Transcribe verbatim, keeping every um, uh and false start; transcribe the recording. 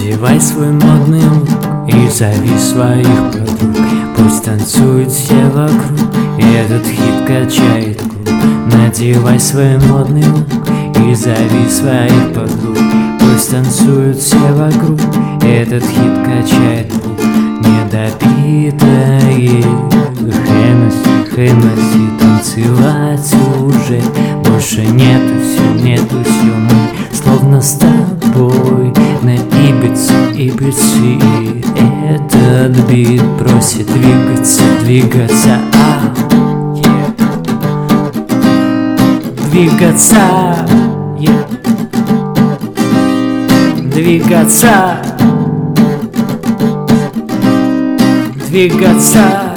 Надевай свой модный лук и зови своих подруг. Пусть танцуют все вокруг, и этот хит качает клуб. Надевай свой модный лук и зови своих подруг. Пусть танцуют все вокруг, этот хит качает клуб. Недопитые Хеннесси, Хеннесси, танцевать уже больше нету сил, нету сил. Мы словно с тобой на Ибицу, Ибице. И этот бит просит двигаться, двигаться, ау, yeah. Двигаться, yeah. Двигаться, двигаться.